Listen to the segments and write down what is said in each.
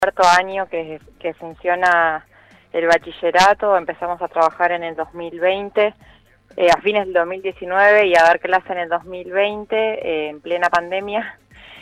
cuarto año que funciona el bachillerato. Empezamos a trabajar en el 2020, a fines del 2019 y a dar clase en el 2020, en plena pandemia,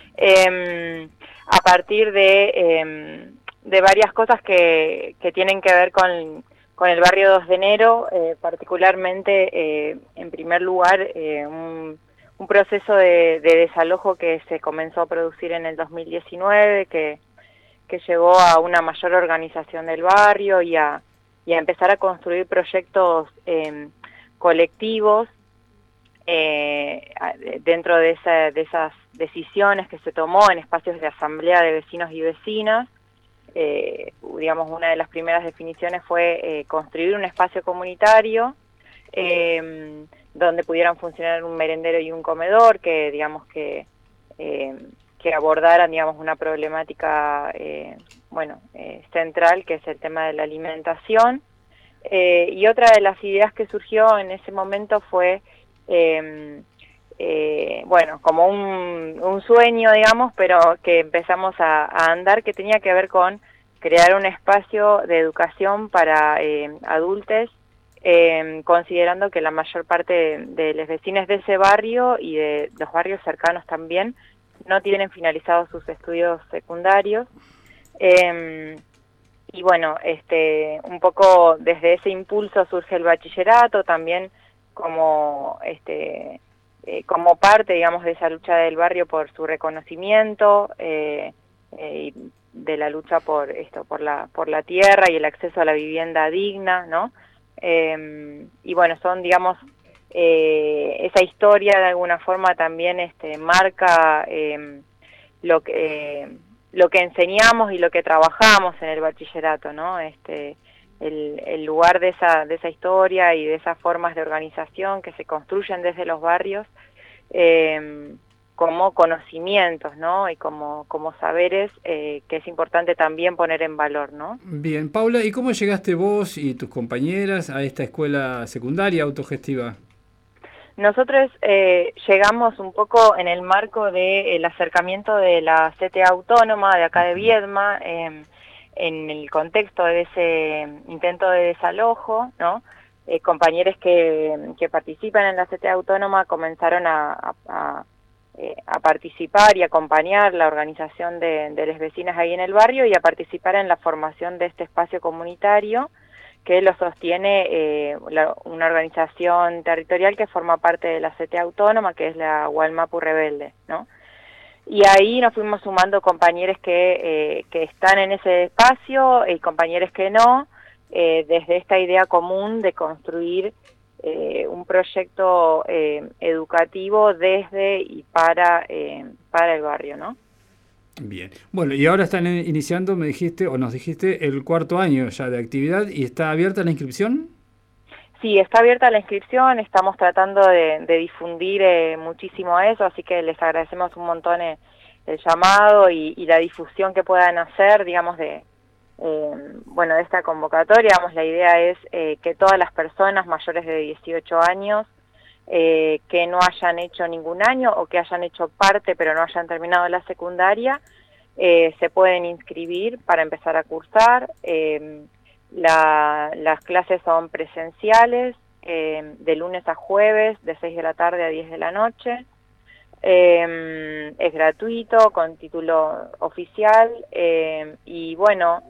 a partir de varias cosas que tienen que ver con el barrio 2 de enero, particularmente, en primer lugar, un proceso de desalojo que se comenzó a producir en el 2019, que llevó a una mayor organización del barrio y a empezar a construir proyectos colectivos dentro de esas decisiones que se tomó en espacios de asamblea de vecinos y vecinas. Digamos, una de las primeras definiciones fue construir un espacio comunitario donde pudieran funcionar un merendero y un comedor que, digamos, que abordaran, digamos, una problemática central, que es el tema de la alimentación. Y otra de las ideas que surgió en ese momento fue, como un sueño, digamos, pero que empezamos a andar, que tenía que ver con crear un espacio de educación para adultos, considerando que la mayor parte de los vecinos de ese barrio y de los barrios cercanos también no tienen finalizados sus estudios secundarios. Y bueno, un poco desde ese impulso surge el bachillerato, también como parte, digamos, de esa lucha del barrio por su reconocimiento, y de la lucha por la tierra y el acceso a la vivienda digna, ¿no? Y bueno, son, digamos, esa historia de alguna forma también marca lo que enseñamos y lo que trabajamos en el bachillerato, ¿no? El lugar de esa historia y de esas formas de organización que se construyen desde los barrios, como conocimientos, ¿no? Y como saberes, que es importante también poner en valor, ¿no? Bien, Paula, ¿y cómo llegaste vos y tus compañeras a esta escuela secundaria autogestiva? Nosotros llegamos un poco en el marco del acercamiento de la CTA Autónoma de acá de Viedma, en el contexto de ese intento de desalojo, ¿no? Compañeros que participan en la CTA Autónoma comenzaron a participar y acompañar la organización de las vecinas ahí en el barrio y a participar en la formación de este espacio comunitario que lo sostiene una organización territorial que forma parte de la CTA Autónoma, que es la Gualmapu Rebelde, ¿no? Y ahí nos fuimos sumando compañeros que están en ese espacio y compañeros que no, desde esta idea común de construir un proyecto educativo desde y para el barrio, ¿no? Bien. Bueno, y ahora están iniciando, me dijiste, o nos dijiste, el cuarto año ya de actividad, ¿y está abierta la inscripción? Sí, está abierta la inscripción, estamos tratando de difundir muchísimo eso, así que les agradecemos un montón el llamado y la difusión que puedan hacer, digamos, de esta convocatoria. Digamos, la idea es que todas las personas mayores de 18 años que no hayan hecho ningún año o que hayan hecho parte pero no hayan terminado la secundaria, se pueden inscribir para empezar a cursar. Las clases son presenciales, de lunes a jueves, de 6 de la tarde a 10 de la noche. Es gratuito, con título oficial, y bueno,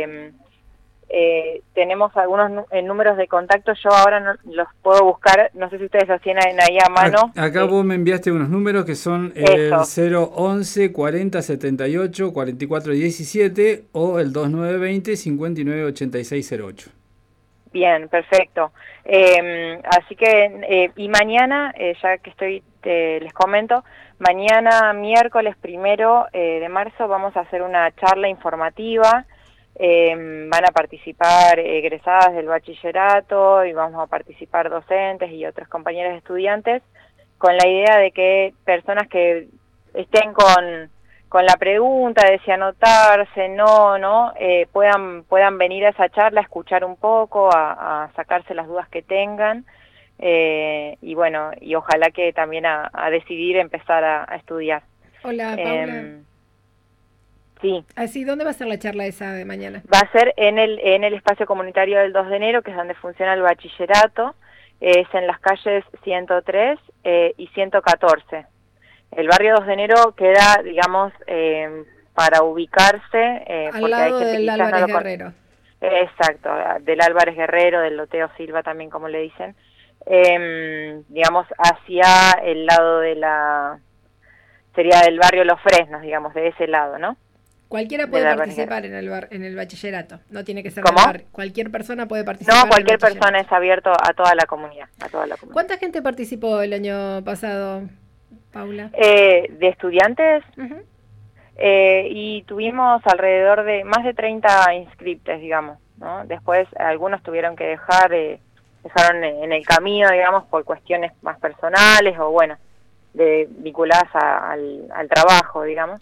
tenemos algunos números de contacto. Yo ahora no los puedo buscar, no sé si ustedes los tienen ahí a mano. Acá vos me enviaste unos números que son el 011 40 78 44 17 o el 2920 59 86 08. Bien, perfecto. Así que, y mañana, ya que les comento, mañana miércoles 1 de marzo vamos a hacer una charla informativa. Van a participar egresadas del bachillerato y vamos a participar docentes y otros compañeros estudiantes, con la idea de que personas que estén con la pregunta de si anotarse, no, puedan venir a esa charla, a escuchar un poco, a sacarse las dudas que tengan, y bueno, y ojalá que también a decidir empezar a estudiar. Hola, Paula. Sí. Así, ¿dónde va a ser la charla esa de mañana? Va a ser en el espacio comunitario del 2 de enero, que es donde funciona el bachillerato. Es en las calles 103 y 114. El barrio 2 de enero queda, digamos, para ubicarse, al porque hay lado gente del que quizás Álvarez no lo Guerrero. Exacto, del Álvarez Guerrero, del Loteo Silva también, como le dicen. Digamos, hacia el lado sería del barrio Los Fresnos, digamos, de ese lado, ¿no? Cualquiera puede participar en el bachillerato, no tiene que ser ¿Cómo? del barrio. Cualquier persona puede participar. No, cualquier persona, es abierto a toda la comunidad, ¿Cuánta gente participó el año pasado, Paula? De estudiantes, Uh-huh. y tuvimos alrededor de más de 30 inscriptos, digamos, ¿no? Después algunos tuvieron que dejaron en el camino, digamos, por cuestiones más personales o, bueno, vinculadas al trabajo, digamos.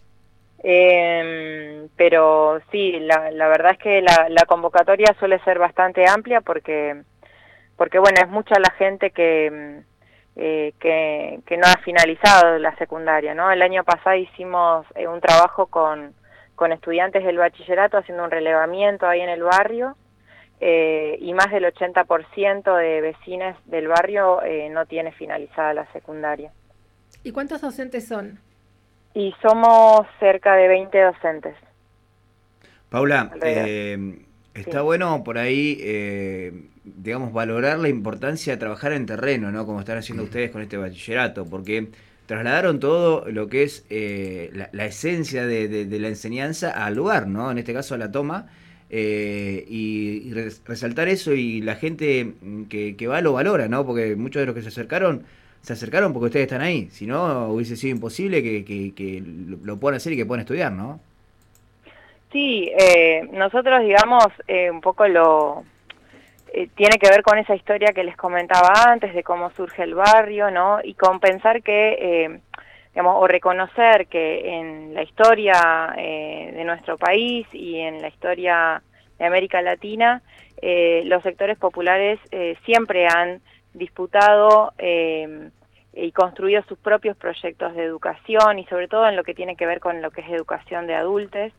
Pero sí, la verdad es que la convocatoria suele ser bastante amplia porque bueno, es mucha la gente que no ha finalizado la secundaria, ¿no? El año pasado hicimos un trabajo con estudiantes del bachillerato haciendo un relevamiento ahí en el barrio, y más del 80% de vecinos del barrio no tiene finalizada la secundaria. ¿Y cuántos docentes son? Y somos cerca de 20 docentes. Paula, está bueno por ahí, digamos, valorar la importancia de trabajar en terreno, ¿no? Como están haciendo ustedes con este bachillerato, porque trasladaron todo lo que es la esencia de la enseñanza al lugar, ¿no? En este caso a la toma, y resaltar eso, y la gente que va lo valora, ¿no? Porque muchos de los que se acercaron porque ustedes están ahí. Si no, hubiese sido imposible que lo puedan hacer y que puedan estudiar, ¿no? Sí, nosotros, digamos, un poco tiene que ver con esa historia que les comentaba antes de cómo surge el barrio, ¿no? Y con pensar que, digamos, o reconocer que en la historia de nuestro país y en la historia de América Latina, los sectores populares siempre han disputado y construido sus propios proyectos de educación, y sobre todo en lo que tiene que ver con lo que es educación de adultos,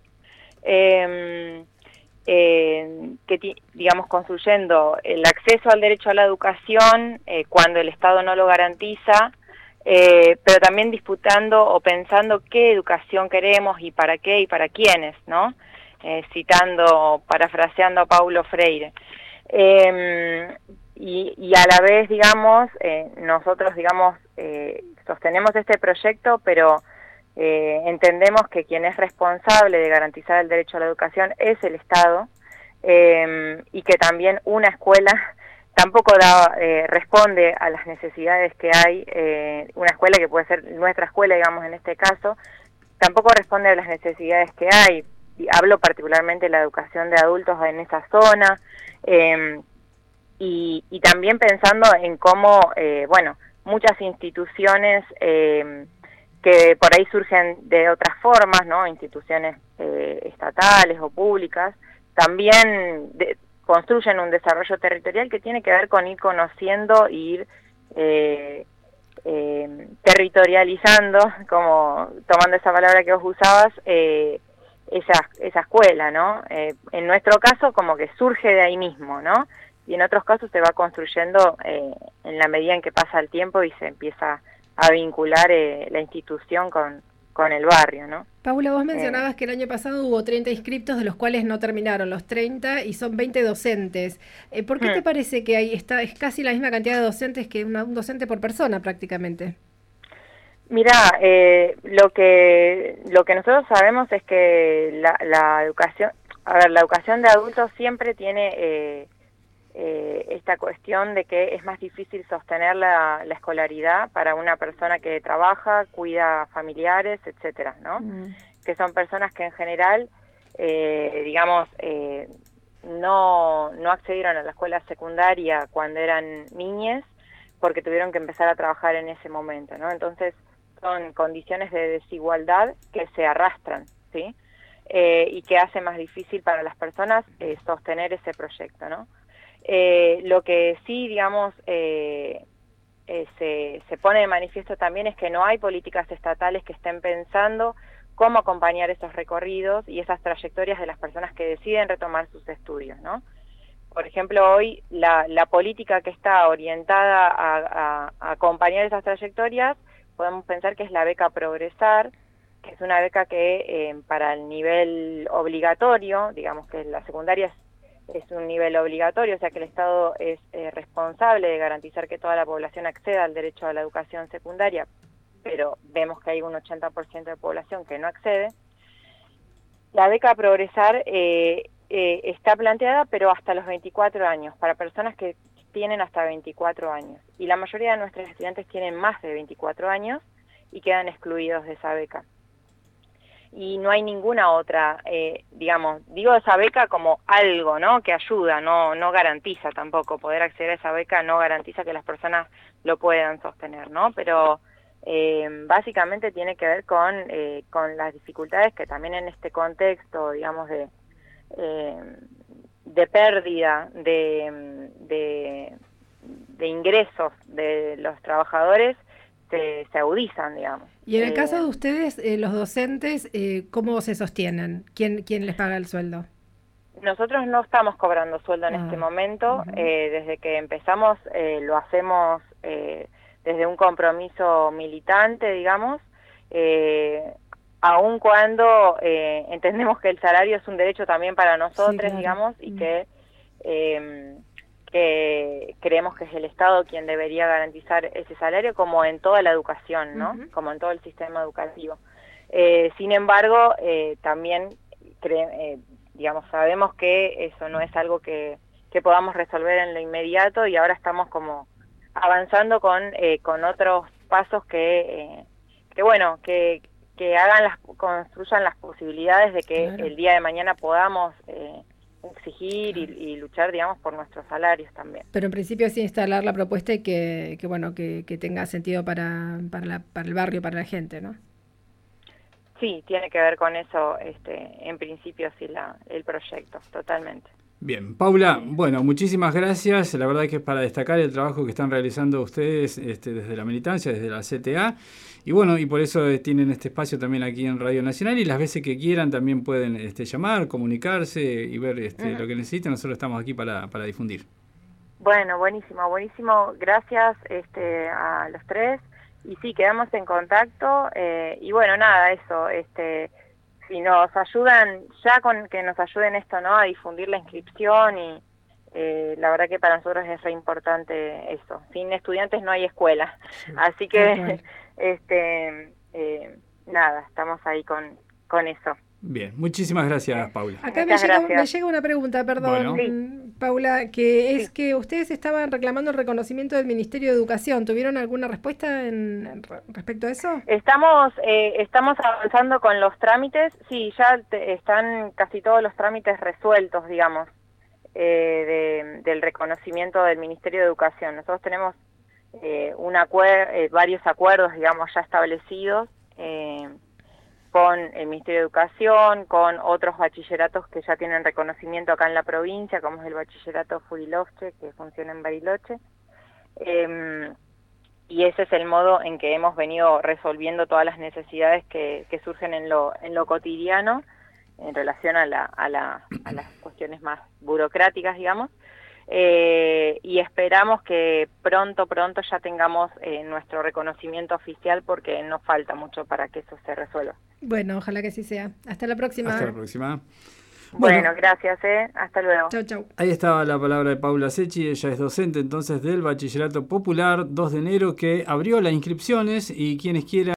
digamos, construyendo el acceso al derecho a la educación cuando el Estado no lo garantiza, pero también disputando o pensando qué educación queremos y para qué y para quiénes, ¿no? Parafraseando a Paulo Freire. Y a la vez, digamos, nosotros, digamos, sostenemos este proyecto, pero entendemos que quien es responsable de garantizar el derecho a la educación es el Estado, y que también una escuela tampoco responde a las necesidades que hay. Una escuela que puede ser nuestra escuela, digamos, en este caso, tampoco responde a las necesidades que hay. Y hablo particularmente de la educación de adultos en esa zona, y también pensando en cómo, bueno, muchas instituciones que por ahí surgen de otras formas, ¿no? Instituciones estatales o públicas, también construyen un desarrollo territorial que tiene que ver con ir conociendo e ir territorializando, como tomando esa palabra que vos usabas, esa escuela, ¿no? En nuestro caso como que surge de ahí mismo, ¿no? Y en otros casos se va construyendo en la medida en que pasa el tiempo y se empieza a vincular la institución con el barrio, ¿no? Paula, vos mencionabas que el año pasado hubo 30 inscriptos, de los cuales no terminaron los 30 y son 20 docentes. ¿Por qué te parece que es casi la misma cantidad de docentes que un docente por persona prácticamente? Mirá, lo que nosotros sabemos es que la educación, la educación de adultos siempre tiene esta cuestión de que es más difícil sostener la escolaridad para una persona que trabaja, cuida familiares, etcétera, ¿no? Que son personas que en general, digamos, no accedieron a la escuela secundaria cuando eran niñes porque tuvieron que empezar a trabajar en ese momento, ¿no? Entonces son condiciones de desigualdad que se arrastran, ¿sí? Y que hace más difícil para las personas sostener ese proyecto, ¿no? Lo que sí, digamos, se pone de manifiesto también es que no hay políticas estatales que estén pensando cómo acompañar esos recorridos y esas trayectorias de las personas que deciden retomar sus estudios, ¿no? Por ejemplo, hoy la política que está orientada a acompañar esas trayectorias, podemos pensar que es la beca Progresar, que es una beca que para el nivel obligatorio, digamos que la secundaria es un nivel obligatorio, o sea que el Estado es responsable de garantizar que toda la población acceda al derecho a la educación secundaria, pero vemos que hay un 80% de población que no accede. La beca Progresar está planteada, pero hasta los 24 años, para personas que tienen hasta 24 años. Y la mayoría de nuestros estudiantes tienen más de 24 años y quedan excluidos de esa beca. Y no hay ninguna otra, digo esa beca como algo, ¿no? Que ayuda, no garantiza tampoco. Poder acceder a esa beca no garantiza que las personas lo puedan sostener, ¿no? Pero básicamente tiene que ver con las dificultades que también en este contexto, digamos, de pérdida de ingresos de los trabajadores se agudizan, digamos. Y en el caso de ustedes, los docentes, ¿cómo se sostienen? ¿Quién les paga el sueldo? Nosotros no estamos cobrando sueldo en este momento. Desde que empezamos lo hacemos desde un compromiso militante, digamos, aun cuando entendemos que el salario es un derecho también para nosotros, sí, claro, digamos, y que creemos que es el Estado quien debería garantizar ese salario, como en toda la educación, ¿no? Como en todo el sistema educativo. Sin embargo, también sabemos que eso no es algo que podamos resolver en lo inmediato, y ahora estamos como avanzando con otros pasos que construyan las posibilidades de que claro, el día de mañana podamos exigir y luchar, digamos, por nuestros salarios también. Pero en principio sí instalar la propuesta y que tenga sentido para el barrio, para la gente, ¿no? Sí, tiene que ver con eso, en principio sí, el proyecto, totalmente. Bien, Paula, bueno, muchísimas gracias. La verdad que es para destacar el trabajo que están realizando ustedes desde la militancia, desde la CTA. Y bueno, y por eso tienen este espacio también aquí en Radio Nacional, y las veces que quieran también pueden llamar, comunicarse y ver lo que necesiten. Nosotros estamos aquí para difundir. Bueno, buenísimo. Gracias a los tres. Y sí, quedamos en contacto. Y bueno, nada, eso, si nos ayudan, ya con que nos ayuden esto, ¿no? A difundir la inscripción, y la verdad que para nosotros es re importante eso. Sin estudiantes no hay escuela. Sí, así que nada, estamos ahí con eso. Bien, muchísimas gracias, Paula. Acá me llega una pregunta, perdón, bueno. Paula, que es que ustedes estaban reclamando el reconocimiento del Ministerio de Educación. ¿Tuvieron alguna respuesta respecto a eso? Estamos avanzando con los trámites. Sí, ya están casi todos los trámites resueltos, digamos, del reconocimiento del Ministerio de Educación. Nosotros tenemos varios acuerdos, digamos, ya establecidos con el Ministerio de Educación, con otros bachilleratos que ya tienen reconocimiento acá en la provincia, como es el bachillerato Furiloche, que funciona en Bariloche. Y ese es el modo en que hemos venido resolviendo todas las necesidades que surgen en lo cotidiano en relación a las cuestiones más burocráticas, digamos. Y esperamos que pronto ya tengamos nuestro reconocimiento oficial, porque no falta mucho para que eso se resuelva. Bueno, ojalá que sí sea. Hasta la próxima. Hasta la próxima. Bueno, gracias, hasta luego. Chau. Ahí estaba la palabra de Paula Secchi. Ella es docente entonces del Bachillerato Popular 2 de enero, que abrió las inscripciones, y quienes quieran